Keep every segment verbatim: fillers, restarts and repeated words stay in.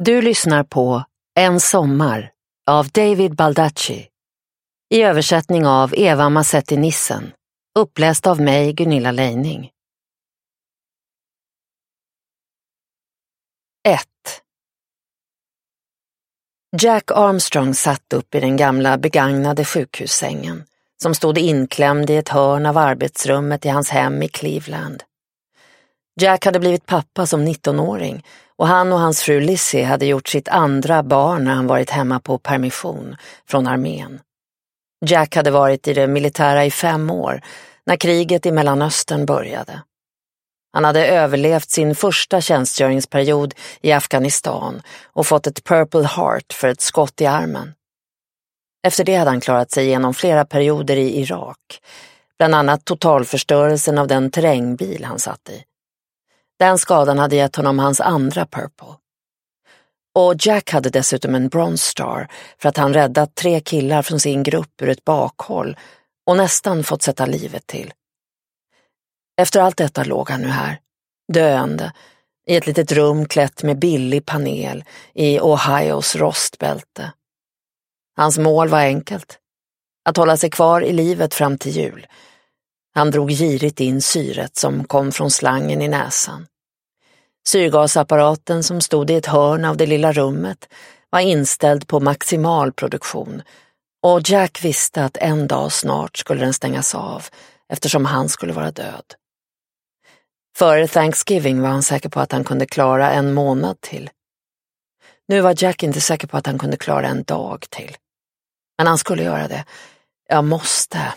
Du lyssnar på En sommar av David Baldacci. I översättning av Eva Massetti Nissen. Uppläst av mig, Gunilla Leining. ett. Jack Armstrong satt upp i den gamla begagnade sjukhussängen som stod inklämd i ett hörn av arbetsrummet i hans hem i Cleveland. Jack hade blivit pappa som nittonåring och han och hans fru Lizzie hade gjort sitt andra barn när han varit hemma på permission från armén. Jack hade varit i det militära i fem år när kriget i Mellanöstern började. Han hade överlevt sin första tjänstgöringsperiod i Afghanistan och fått ett Purple Heart för ett skott i armen. Efter det hade han klarat sig igenom flera perioder i Irak, bland annat totalförstörelsen av den terrängbil han satt i. Den skadan hade gett honom hans andra Purple. Och Jack hade dessutom en Bronze Star för att han räddat tre killar från sin grupp ur ett bakhåll och nästan fått sätta livet till. Efter allt detta låg han nu här, döende, i ett litet rum klätt med billig panel i Ohios rostbälte. Hans mål var enkelt, att hålla sig kvar i livet fram till jul. Han drog girigt in syret som kom från slangen i näsan. Syrgasapparaten som stod i ett hörn av det lilla rummet var inställd på maximal produktion och Jack visste att en dag snart skulle den stängas av eftersom han skulle vara död. Före Thanksgiving var han säker på att han kunde klara en månad till. Nu var Jack inte säker på att han kunde klara en dag till. Men han skulle göra det. Jag måste.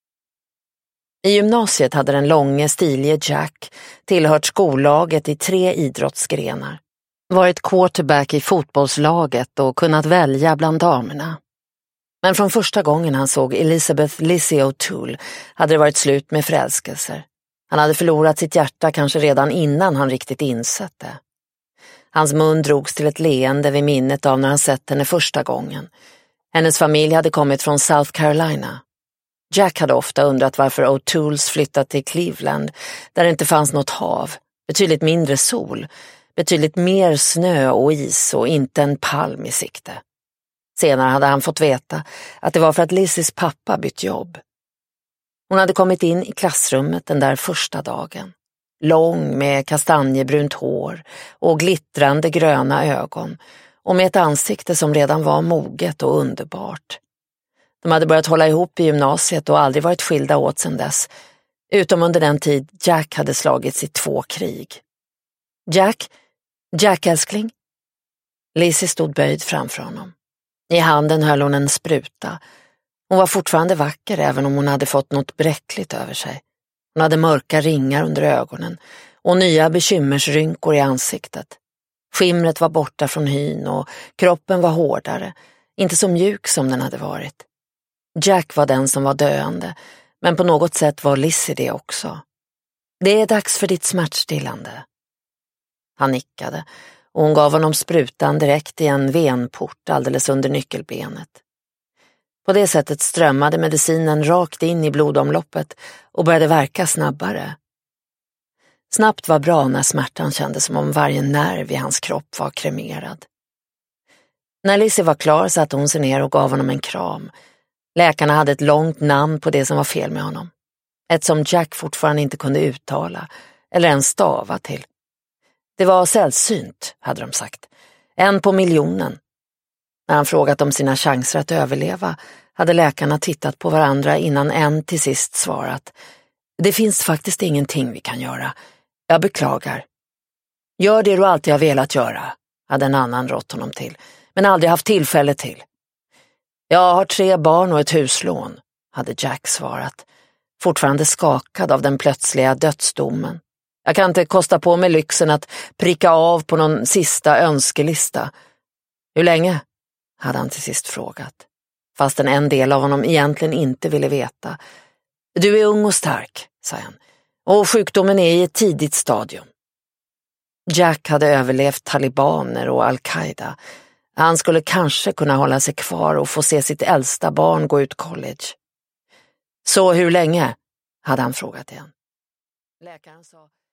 I gymnasiet hade den långe, stilige Jack tillhört skollaget i tre idrottsgrenar. Varit quarterback i fotbollslaget och kunnat välja bland damerna. Men från första gången han såg Elizabeth Lizzie O'Toole hade det varit slut med förälskelser. Han hade förlorat sitt hjärta kanske redan innan han riktigt insett det. Hans mun drogs till ett leende vid minnet av när han sett henne första gången. Hennes familj hade kommit från South Carolina. Jack hade ofta undrat varför O'Tooles flyttat till Cleveland där det inte fanns något hav, betydligt mindre sol, betydligt mer snö och is och inte en palm i sikte. Senare hade han fått veta att det var för att Lizzies pappa bytt jobb. Hon hade kommit in i klassrummet den där första dagen. Lång med kastanjebrunt hår och glittrande gröna ögon och med ett ansikte som redan var moget och underbart. De hade börjat hålla ihop i gymnasiet och aldrig varit skilda åt sedan dess, utom under den tid Jack hade slagits i två krig. Jack? Jack älskling? Lizzie stod böjd framför honom. I handen höll hon en spruta. Hon var fortfarande vacker även om hon hade fått något bräckligt över sig. Hon hade mörka ringar under ögonen och nya bekymmersrynkor i ansiktet. Skimret var borta från hyn och kroppen var hårdare, inte så mjuk som den hade varit. Jack var den som var döende, men på något sätt var Lizzie det också. Det är dags för ditt smärtstillande. Han nickade och hon gav honom sprutan direkt i en venport alldeles under nyckelbenet. På det sättet strömmade medicinen rakt in i blodomloppet och började verka snabbare. Snabbt var bra när smärtan kändes som om varje nerv i hans kropp var kremerad. När Lizzie var klar satte hon sig ner och gav honom en kram. Läkarna hade ett långt namn på det som var fel med honom. Ett som Jack fortfarande inte kunde uttala eller ens stava till. Det var sällsynt, hade de sagt. En på miljonen. När han frågat om sina chanser att överleva hade läkarna tittat på varandra innan en till sist svarat: det finns faktiskt ingenting vi kan göra. Jag beklagar. Gör det du alltid har velat göra, hade en annan rått honom till, men aldrig haft tillfälle till. Jag har tre barn och ett huslån, hade Jack svarat, fortfarande skakad av den plötsliga dödsdomen. Jag kan inte kosta på mig lyxen att pricka av på någon sista önskelista. Hur länge? Hade han till sist frågat, fastän en del av honom egentligen inte ville veta. Du är ung och stark, sa han, och sjukdomen är i ett tidigt stadium. Jack hade överlevt talibaner och al-Qaida. Han skulle kanske kunna hålla sig kvar och få se sitt äldsta barn gå ut college. Så hur länge? Hade han frågat igen. Läkaren sa: